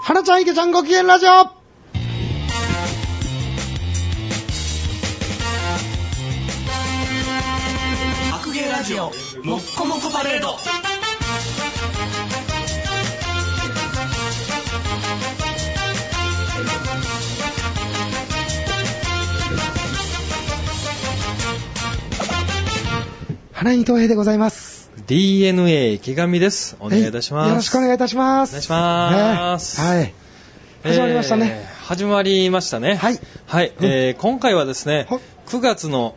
花ちゃん池ちゃんご機嫌ラジオ。 白芸ラジオもっこもこパレード。 花井東平でございます。 DNA 池上です。お願いいたします。 よろしくお願いいたします。 お願いします、 はい、始まりましたね。 始まりましたね。 はい、 はい。今回はですね、9月の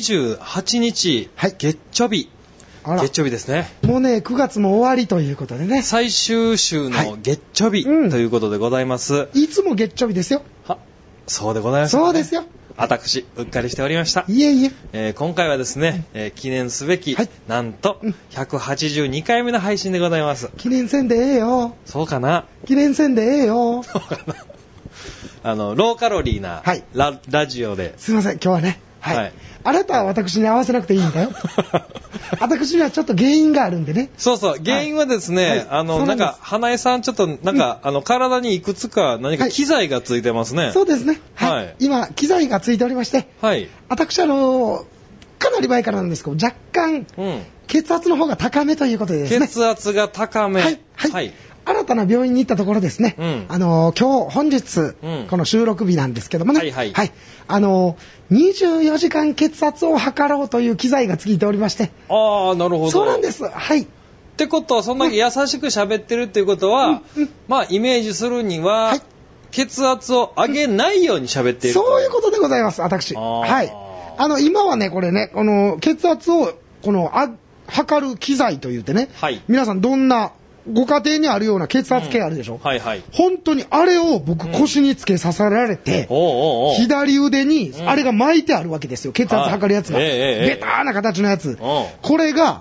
28日、 はい、 月曜日。月曜日ですね。 もうね、9月も終わりということでね。 最終週の月曜日、ということでございます。 いつも月曜日ですよ。 そうでございます、 そうですよ。 私、うっかりしておりました。 いえいえ。今回はですね、記念すべき、なんと、182回目の配信でございます。 記念せんでええよ。 そうかな。 記念せんでええよ。 そうかな。ローカロリーな、ラジオで。 すいません、今日はね。はい。あなたは私に合わせなくていいんだよ。私にはちょっと原因があるんでね。 そうそう、原因はですね、なんか、花江さんちょっと、なんか、体にいくつか何か機材がついてますね。 そうですね。はい。今、機材がついておりまして、はい。私、かなり前からなんですけど、若干、血圧の方が高めということでですね。 血圧が高め。 はい。はい。新たな病院に行ったところですね、本日、この収録日なんですけどもね、はい。24時間血圧を測ろうという機材がついておりまして。 ああ、なるほど。 そうなんです。はい。 ってことは、そんだけ優しく喋ってるっていうことは、まあ、イメージするには、血圧を上げないように喋っている。 そういうことでございます、私。はい。今はね、これね、血圧を、測る機材というてね、皆さんどんな、ご家庭にあるような血圧計あるでしょ、はいはい。本当にあれを僕腰につけ刺さられて、左腕にあれが巻いてあるわけですよ。血圧測るやつが。ベターな形のやつ。これが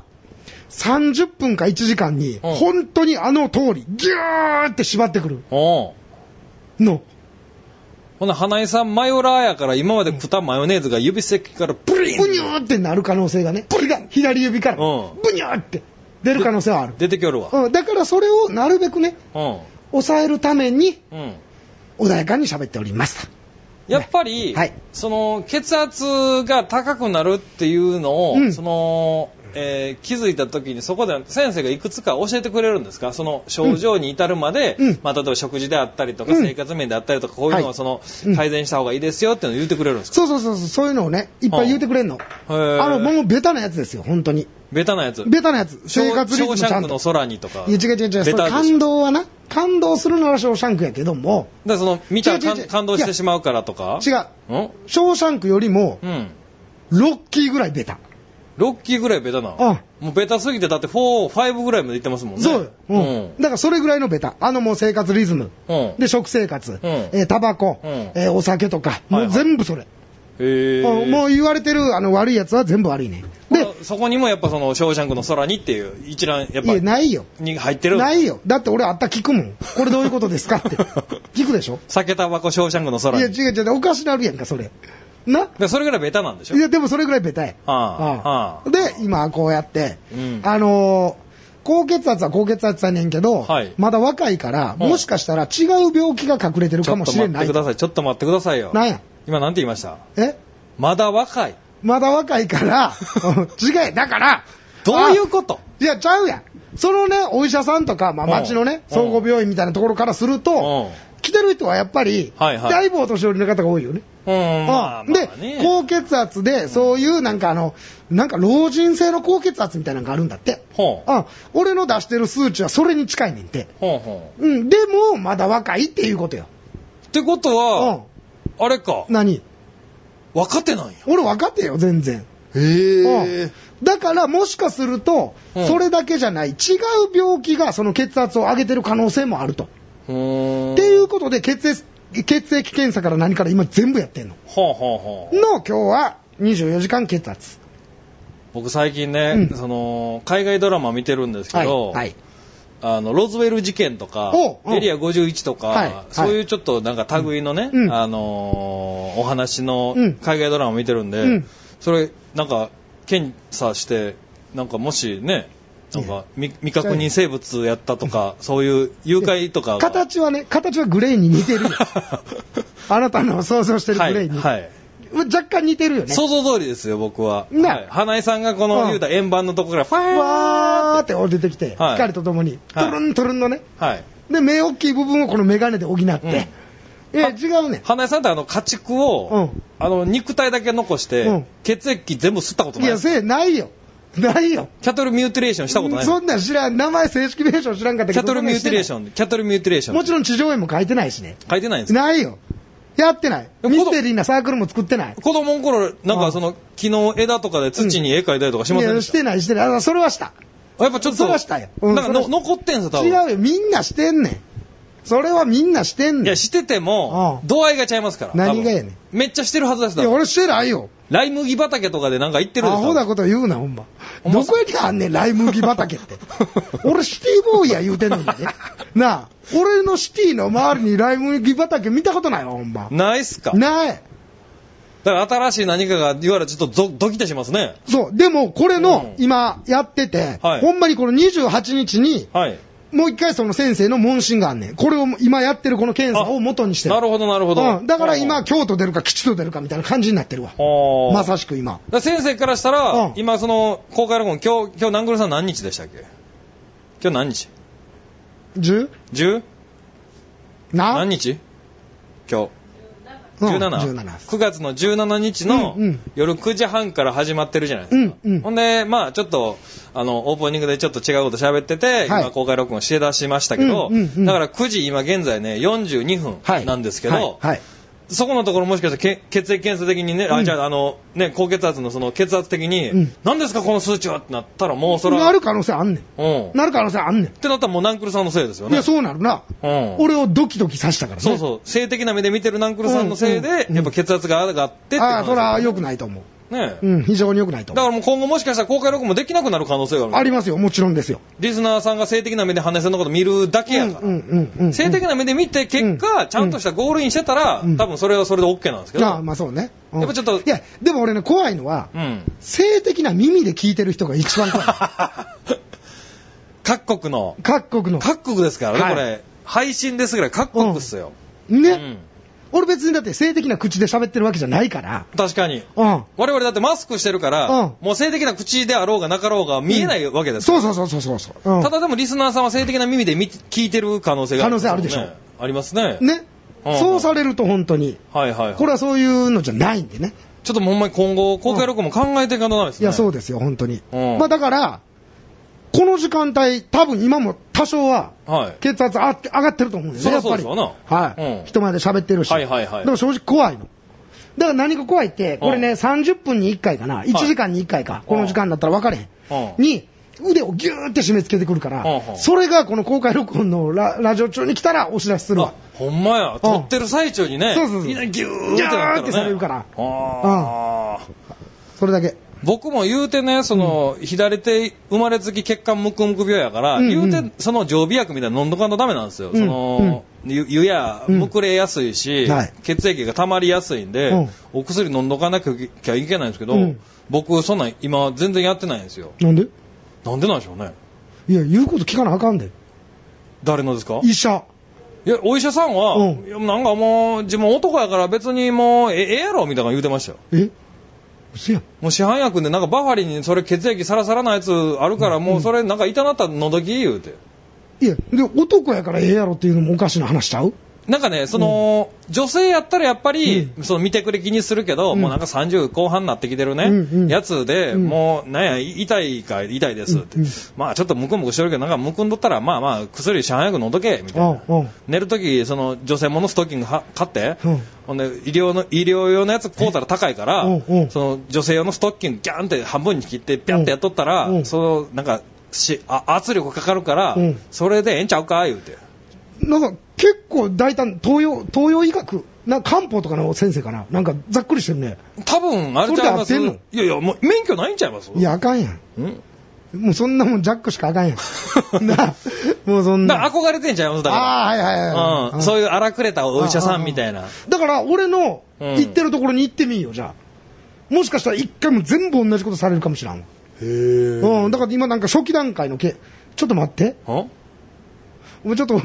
30分か1時間に本当にあの通りギューって縛ってくるの。 ほな、花井さんマヨラーやから今まで食ったマヨネーズが指先からブリンブニューってなる可能性がね。左指からブニューって出る可能性はある。 出てきよるわ。 だからそれをなるべくね、抑えるために、穏やかに喋っております。 やっぱり、その血圧が高くなるっていうのを、気づいた時にそこで先生がいくつか教えてくれるんですか？その症状に至るまで、例えば食事であったりとか、生活面であったりとか、こういうのは改善した方がいいですよっていうのを言ってくれるんですか？ そういうのをね、いっぱい言ってくれるの。もうベタなやつですよ、本当に。 ベタなやつ。 生活リズムちゃんと。 ショーシャンクの空にとか。 いや、違う。感動はな、感動するならショーシャンクやけども。 だから見たら感動してしまうからとか。 違う。ショーシャンクよりも、ロッキーぐらいベタ。 ロッキーぐらいベタな。もうベタすぎてだって5ぐらいまでいってますもんね。 そうよ。だからそれぐらいのベタ。もう生活リズム。で、食生活。タバコ。お酒とか。もう全部それ。もう言われてる悪いやつは全部悪いね。 で、そこにもやっぱそのショーシャンクの空にっていう一覧やっぱ。 いや、ないよ。 に入ってる。 ないよ。だって俺あった聞くもん。これどういうことですかって。聞くでしょ？ 酒タバコショーシャンクの空に。 いや、違う。おかしなるやんか、それ。 それぐらいベタなんでしょ？ いや、でもそれぐらいベタや。で、今こうやって、高血圧は高血圧やねんけど、まだ若いから、もしかしたら違う病気が隠れてるかもしれない。 ちょっと待ってくださいよ。 なんや？ 今なんて言いました？まだ若い。 まだ若いから、違い、だから、 どういうこと？ いや、ちゃうやん。そのね、お医者さんとか、町のね、総合病院みたいなところからすると、来てる人はやっぱり、だいぶお年寄りの方が多いよね。で、高血圧で、そういうなんか老人性の高血圧みたいなのがあるんだって。俺の出してる数値はそれに近いねんて。でも、まだ若いっていうことよ。 ってことは、あれか。 何？ 若手なんや。 俺若手よ、全然。だから、もしかすると、それだけじゃない、違う病気がその血圧を上げてる可能性もあると。っていうことで、血液検査から何から今全部やってんの。今日は24時間血圧。 僕最近ね、海外ドラマ見てるんですけど、ロズウェル事件とか、エリア51とか、そういうちょっとなんか類のね、お話の海外ドラマ見てるんで、それなんか検査して、なんかもしね、 なんか未確認生物やったとか、そういう誘拐とか。 形はグレーに似てるよ。あなたの想像してるグレーに。はい。若干似てるよね。 想像通りですよ、僕は。はい。花井さんがこの言うた円盤のところからファーって降りてきて、光とともに、トルントルンのね。はい。で、目大きい部分をこのメガネで補って。違うね。 花井さんって家畜を、肉体だけ残して、血液全部吸ったことない。 いや、ないよ。ないよ。 キャトルミューティレーションしたことない。 そんなん知らん。名前正式名称知らんかったけど。 キャトルミューティレーション。 もちろん地上絵も書いてないしね。 書いてないんですか？ ないよ。やってない。ミステリーなサークルも作ってない。 子供の頃、なんか木の枝とかで土に絵描いたりとかしませんでした？ いや、してない。それはした。 やっぱちょっと。 それはしたよ。 なんか残ってんすよ、多分。 違うよ。みんなしてんねん。それはみんなしてんねん。 いや、してても、度合いがちゃいますから。 何がやねん。 めっちゃしてるはずですだ。 いや、俺してないよ。 ライ麦畑とかでなんか行ってるんですよ。アホなこと言うな、ほんま。どこにあんねん、ライ麦畑って。俺シティボーイや言うてんのにね。なあ、俺のシティの周りにライ麦畑見たことないわ、ほんま。 ないっすか？ ない。 だから新しい何かが言われちょっとドキッとしますね。 そう。でも、これの、今やってて、ほんまにこの28日に、もう一回その先生の問診があんねん。これを今やってるこの検査を元にしてる。 なるほど。 だから今、京都出るか吉と出るかみたいな感じになってるわ。まさしく今。 先生からしたら、今その、公開録音、今日ナングルさん何日でしたっけ？今日何日？ 10？ 何日？今日。17。9月の17日の夜9時半から始まってるじゃないですか。ほんで、まあちょっと、オープニングでちょっと違うこと喋ってて、今公開録音して出しましたけど、だから9時今現在ね、42分なんですけど、そこのところもしかしたら血液検査的にね、じゃあ高血圧のその血圧的に、何ですかこの数値はってなったらもうそれは。 なる可能性あんねん。なる可能性あんねん。 ってなったらもうナンクルさんのせいですよね。 いや、そうなるな。俺をドキドキさせたからね。 そう。性的な目で見てるナンクルさんのせいで、やっぱ血圧が上がってって。 ああ、それは良くないと思う。ね非常に良くないと思う。 だからもう今後もしかしたら公開録音もできなくなる可能性がある。 ありますよ、もちろんですよ。 リスナーさんが性的な目で花井さんのこと見るだけやから。性的な目で見て結果、ちゃんとしたゴールインしてたら、多分それはそれで OK なんですけど。 まあそうね。 やっぱちょっと。 いや、でも俺ね、怖いのは、性的な耳で聞いてる人が一番怖い。 各国ですからね、これ。配信ですぐらい各国っすよ。 ね。俺別にだって性的な口で喋ってるわけじゃないから。 確かに。我々だってマスクしてるから、もう性的な口であろうがなかろうが見えないわけですから。 そう。 ただでもリスナーさんは性的な耳で聞いてる可能性がある。 可能性あるでしょ。 ありますね。 ね。そうされると本当に。これはそういうのじゃないんでね。 ちょっともうほんまに今後公開録音も考えていかないですね。 いや、そうですよ、本当に。まあだから、この時間帯、多分今も多少は、血圧上がってると思うんですよね、やっぱり。人前で喋ってるし。でも正直怖いの。だから何が怖いって、これね、30分に1回かな、1時間に1回か、この時間だったら分かれへん。に、腕をギューって締め付けてくるから、それがこの公開録音のラジオ中に来たらお知らせするわ。 ほんまや、撮ってる最中にね、 ギューってされるから。それだけ。 僕も言うてね、左手生まれつき血管むくむく病やから、言うてその常備薬みたいなの飲んどかんとダメなんですよ。湯やむくれやすいし、血液が溜まりやすいんで、お薬飲んどかなきゃいけないんですけど、僕そんなん今全然やってないんですよ。 なんでなんでなんでしょうね。 いや、言うこと聞かなあかんで。 誰のですか？ 医者。 いや、お医者さんは、なんかもう自分男やから別にもうええやろみたいな言うてましたよ。もう市販薬でなんかバファリンにそれ血液サラサラなやつあるからもうそれなんか痛なったらのどき言うて。 いや、で男やからええやろっていうのもおかしな話ちゃう？ なんかね、女性やったらやっぱり、見てくれ気にするけど、もうなんか30後半になってきてるね、やつで、もう、なんや、痛いですって。まあちょっとムクムクしてるけど、なんかむくんどったら、まあ薬市販薬飲んどけ、みたいな。寝るとき、女性ものストッキング買って、ほんで、医療用のやつ買うたら高いから、女性用のストッキングギャンって半分に切って、ピャンってやっとったら、なんか、圧力かかるから、それでええんちゃうか、言うて。 なんか結構大胆、東洋医学、漢方とかの先生かな、なんかざっくりしてるね。 多分あれちゃいます。いやもう免許ないんちゃいます？ いやあかんやん。もうそんなもんジャックしかあかんやん。もうそんな。 憧れてんちゃいますだから。はい。そういう荒くれたお医者さんみたいな。 だから俺の行ってるところに行ってみんよじゃあ。もしかしたら一回も全部同じことされるかもしれん。 うん、だから今なんか初期段階のちょっと待って。もうちょっと、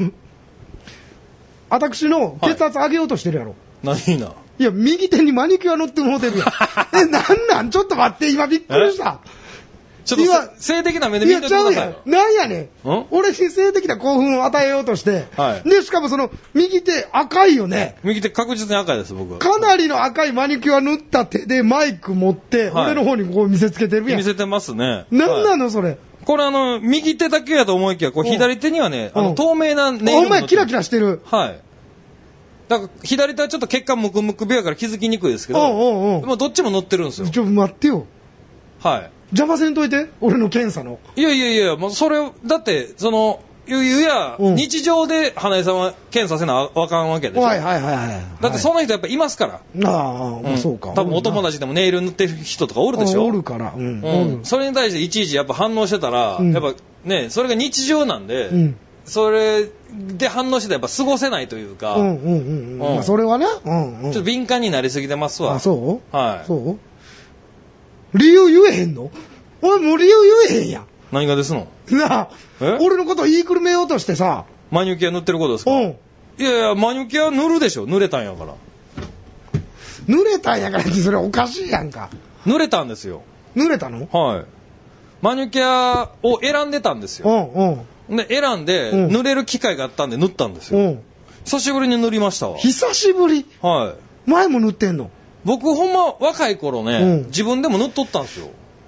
私の血圧上げようとしてるやろ。 何な。 いや、右手にマニキュア乗ってもうてるやん。なんちょっと待って、今びっくりした。 ちょっと性的な目で見てくださいよ。 いや、ちゃうやん。なんやねん。俺に性的な興奮を与えようとして。はい。で、しかもその、右手赤いよね。 右手確実に赤いです、僕。 かなりの赤いマニキュア塗った手でマイク持って、俺の方にこう見せつけてるやん。 見せてますね。 なんなの、それ。 これ右手だけやと思いきや、こう左手にはね、透明なネイル。 お前キラキラしてる。 はい。だから左手はちょっと血管ムクムク病やから気づきにくいですけど、もうどっちも塗ってるんですよ。 ちょ、待ってよ。 はい。 邪魔せんといて、俺の検査の。 いや、もうそれ、だって、日常で花江さんは検査せなあかんわけでしょ。はい。だってその人やっぱいますから。 そうか。 多分お友達でもネイル塗ってる人とかおるでしょ。 おるから。 それに対していちいちやっぱ反応してたら、やっぱね、それが日常なんで、それで反応してたらやっぱ過ごせないというか。 それはね。ちょっと敏感になりすぎてますわ。 そうはい。 そう理由言えへんの？おい、もう理由言えへんやん。 何がですの？ なあ、俺のことを言いくるめようとしてさ。 マニキュア塗ってることですか？いや、マニキュア塗るでしょ。塗れたんやから。 塗れたんやからってそれおかしいやんか。 塗れたんですよ。 塗れたの？ はい。マニキュアを選んでたんですよ。で、選んで、塗れる機会があったんで塗ったんですよ。久しぶりに塗りましたわ。 久しぶり？ はい。 前も塗ってんの？ 僕ほんま若い頃ね、自分でも塗っとったんですよ。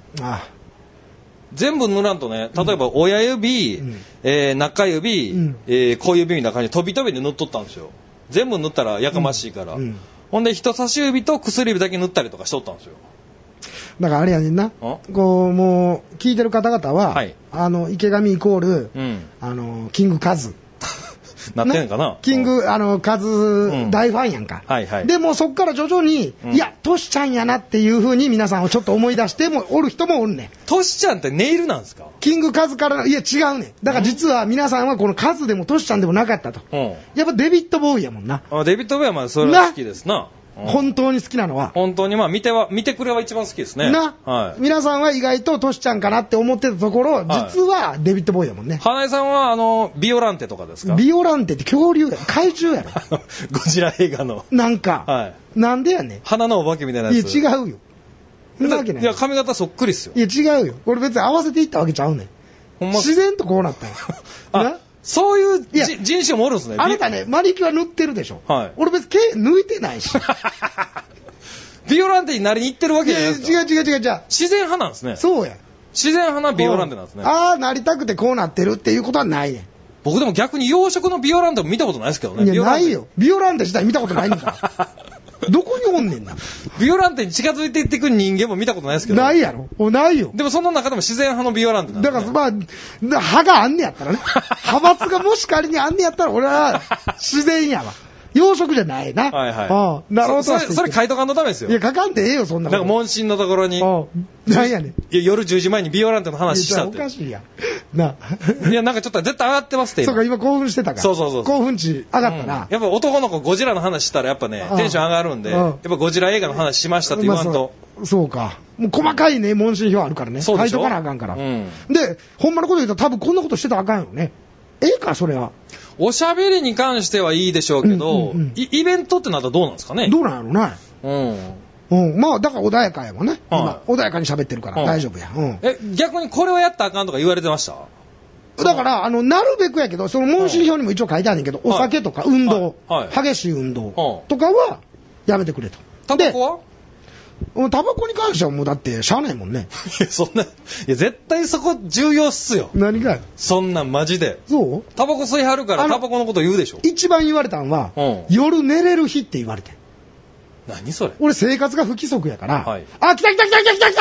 全部塗らんとね、例えば親指、中指、小指みたいな感じで飛び飛びで塗っとったんですよ。全部塗ったらやかましいから。ほんで人差し指と薬指だけ塗ったりとかしとったんですよ。 だからあれやねんな。こう、もう、聞いてる方々は、池上イコール、キングカズ。 なってんかな？ キング、カズ大ファンやんか。でもそっから徐々に、いや、トシちゃんやなっていう風に皆さんをちょっと思い出しても、おる人もおるねん。 トシちゃんってネイルなんですか？ キングカズから、いや違うねん。だから実は皆さんはこのカズでもトシちゃんでもなかったと。やっぱデビッド・ボーイやもんな。 デビッド・ボーイはまあそれは好きですな。 本当に好きなのは。 本当にまあ見てくれは一番好きですね。 皆さんは意外とトシちゃんかなって思ってたところ、実はデビッド・ボーイやもんね。 花江さんはビオランテとかですか？ビオランテって恐竜やろ、怪獣やろ。 ゴジラ映画の。 なんか。なんでやねん。 花のお化けみたいなやつ。 いや違うよ。そんなわけない。 いや髪型そっくりっすよ。 いや違うよ。俺別に合わせていったわけちゃうねん。ほんま自然とこうなったんや。 そういう人種もおるんですね。 あなたね、マニキュア塗ってるでしょ。俺別に毛抜いてないし。 ビオランテになりに行ってるわけじゃないですか。 違う。 自然派なんですね。 そうや。 自然派なビオランテなんですね。 なりたくてこうなってるっていうことはないねん。 僕でも逆に養殖のビオランテも見たことないですけどね。 いや、ないよ。ビオランテ自体見たことないんだから。どこにおんねんな。 ビオランテに近づいていってくる人間も見たことないですけど。 ないやろ。ないよ。 でもその中でも自然派のビオランテなんですね。 だから派があんねやったらね。派閥がもし仮にあんねやったら俺は自然やわ。養殖じゃないな。なるほど。 それ書いとかんのためですよ。 いや、書かんでええよ、そんなこと。なんか問診のところに。 なんやねん。 いや、夜10時前にビオランテの話したって。 おかしいやん。な。 いや、なんかちょっと絶対上がってますって。 そうか、今興奮してたから。 そう。 興奮値上がったな。 やっぱ男の子ゴジラの話したらやっぱね、テンション上がるんで、やっぱゴジラ映画の話しましたって言わんと。 そうか。もう細かいね、問診票あるからね。書いとかなあかんから。で、ほんまのこと言うと多分こんなことしてたらあかんよね。それは。 おしゃべりに関してはいいでしょうけど、イベントってなったらどうなんですかね？ どうなんやろな。まあ、だから穏やかやもんね。今、穏やかに喋ってるから大丈夫や。 逆にこれはやったらあかんとか言われてました？ だから、なるべくやけど、その問診票にも一応書いてあるんだけど、お酒とか運動、激しい運動とかはやめてくれと。 タバコは？ タバコに関してはもうだってしゃあないもんね。 いや、そんな、いや、絶対そこ重要っすよ。 何が？ そんなんマジで。 そう？ タバコ吸いはるからタバコのこと言うでしょ。 一番言われたんは、夜寝れる日って言われて。 何それ？ 俺生活が不規則やから、来た来たブ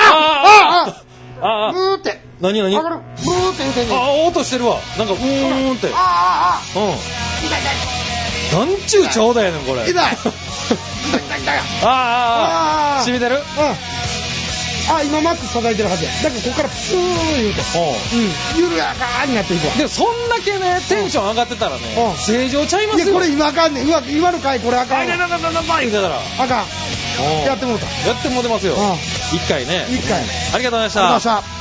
ーって。 何ブーって言うてんねん。 音してるわ。なんか、ブーンって。なんちゅうちょうだいやねん、これ。 痛い。 染みてる？ 今マックス叩いてるはずや。だからここからプーン言うて。緩やかになっていくわ。 でもそんだけね、テンション上がってたらね、正常ちゃいますよ。 いや、これ今あかんねん。今の回これあかんわ。 言うてたら。 あかん。やってもうた。 やってもうてますよ。1回ね。 1回。 ありがとうございました。